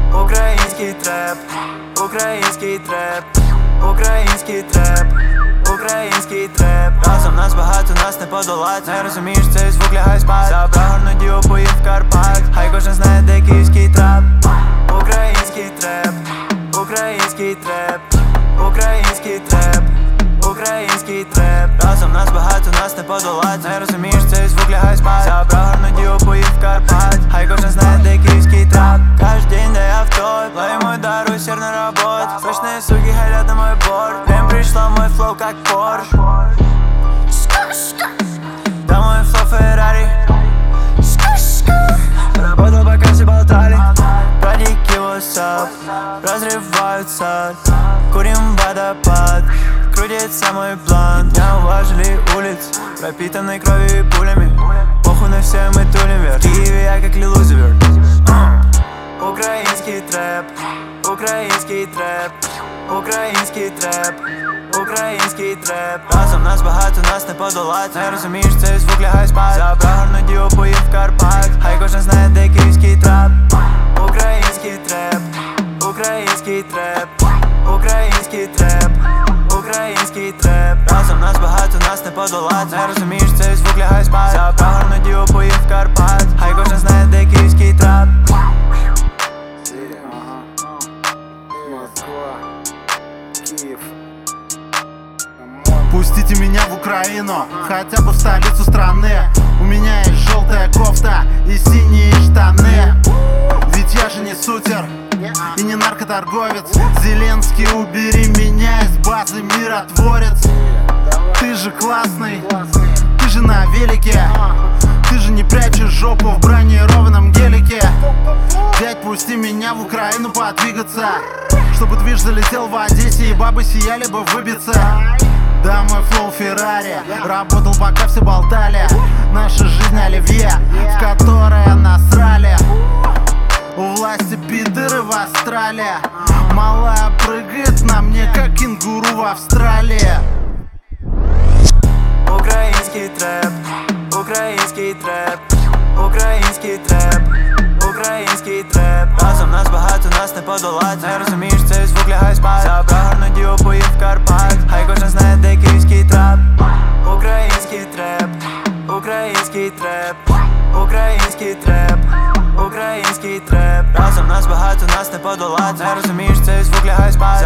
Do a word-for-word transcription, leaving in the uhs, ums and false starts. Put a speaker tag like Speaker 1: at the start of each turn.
Speaker 1: Український треп, український треп, український треп, український треп. Разом нас багато, нас не подолать. Не розумієш, цей звук лягай спать. Забрав гарну діву, поїв в Карпат. Хай кожен знає, де київський трап. Український треп, український треп, український треп, український треп. Разом нас багато, нас не подолать. Не розумієш, цей звук лягай спать. Забрав гарну діву, поїв в Карпат. Хай кожен знає, де київський трап. Каждый день, да я в той. Лови мой дар, усердно работ. Срочные суки хотят на мой борт. Время пришло, мой флоу как Порш. Да мой флоу Феррари. Работал, пока все болтали. Братики, what's up? Разрываются. Курим водопад. Крутится мой блант. Не уважили улиц, пропитанной кровью и пулями. Похуй на все, мы тулим вверх. В Киеве я как Лил Узи Верт. Український треп, український треп, український треп, український треп. Разом нас багато, нас не подолать. Не розумієш, цей звук лягай спать. Забрав гарну діву, поїв в Карпат. Хай кожен знає, де київський трап. Український треп, український треп, український треп, український треп. Разом нас багато, нас не подолать. Не розумієш, цей звук лягай спать. Забрав гарну діву, поїв в Карпат. Хай кожен знає, де київський трап.
Speaker 2: Пустите меня в Украину, хотя бы в столицу страны. У меня есть желтая кофта и синие штаны. Ведь я же не сутер и не наркоторговец. Зеленский, убери меня из базы, миротворец. Ты же классный, ты же на велике. Ты же не прячешь жопу в бронированном гелике. Дядь, пусти меня в Украину подвигаться, чтобы движ залетел в Одессе и бабы сияли бы выбиться. Да, мой флоу Феррари работал, пока все болтали. Наша жизнь оливье, в которое насрали. У власти пидоры в Австралии. Малая прыгает на мне, как кенгуру в Австралии.
Speaker 1: Український треп, український треп, український треп, український треп. Разом нас багато, нас не подолать. Не розумієш, цей звук лягай спать. Забрав гарну діву, поїв в Карпат. Хай кожен знає, де київський трап. Український треп, український треп, український треп, український треп. Разом нас багато, нас не подолать. Не розумієш, цей звук лягай спать.